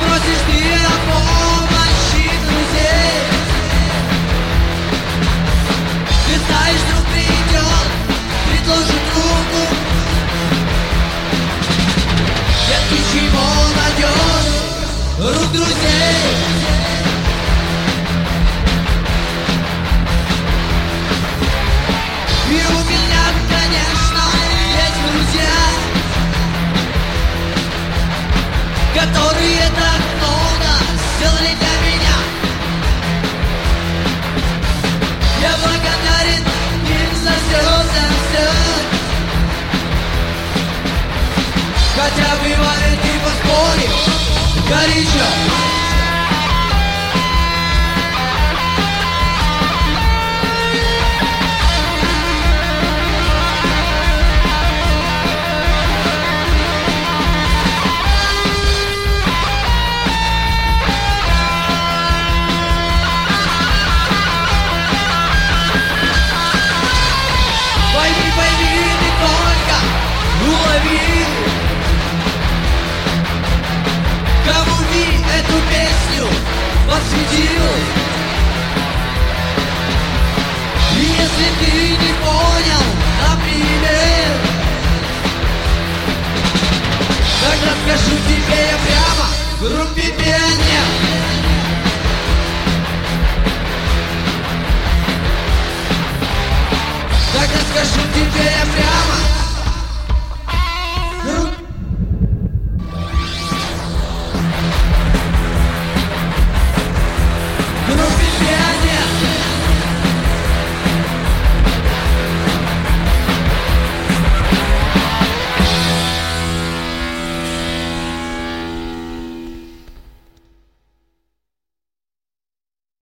Просишь ты о помощи друзей. Ты знаешь, друг придет, предложит руку. Нет ничего надежнее рук друзей. И у меня, конечно, есть друзья, которые так много сделали для меня. Я благодарен им за все. Хотя бывает и поспорим горячо. Пойми, ты только улови, кому ты эту песню посвятил. И если ты не понял, например, тогда скажу тебе я прямо в группе пионер. Тогда скажу тебе я прямо